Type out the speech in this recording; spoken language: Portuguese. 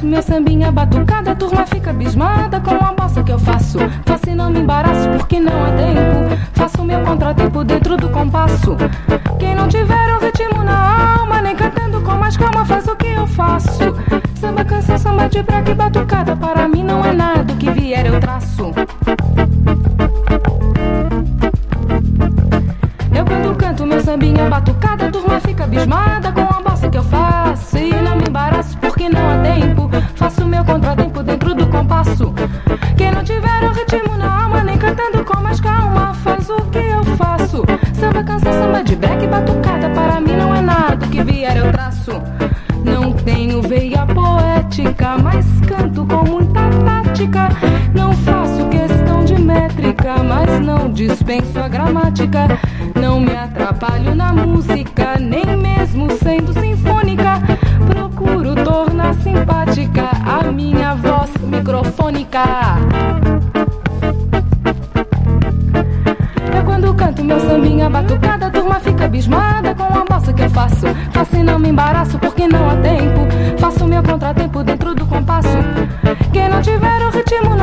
meu sambinha batucada, a turma fica abismada com a bossa que eu faço. Faço e não me embaraço porque não há tempo. Faço meu contratempo dentro do compasso. Quem não tiver o ritmo na alma, nem cantando com mais calma, faz o que eu faço. Samba, canção, samba de breca e batucada, para mim não é nada, o que vier eu traço. Eu quando canto meu sambinha batucada, a turma fica abismada com a bossa que eu faço. E não me embaraço porque não há tempo. Faço meu contratempo dentro do compasso. Quem não tiver o ritmo na alma, nem cantando com mais calma, faz o que eu faço. Samba, canção, samba de breca e batucada, para mim não é nada, o que vier eu traço. Não tenho veia poética, mas canto com muita tática. Não faço questão de métrica, mas não dispenso a gramática. Não me atrapalho na música, nem mesmo sendo sinfônica. Procuro tornar simpática a minha voz microfônica. Eu quando canto meu sambinha batucada, a turma fica abismada com a bossa que eu faço. Faço e não me embaraço porque não há tempo. Faço meu contratempo dentro do compasso. Quem não tiver o ritmo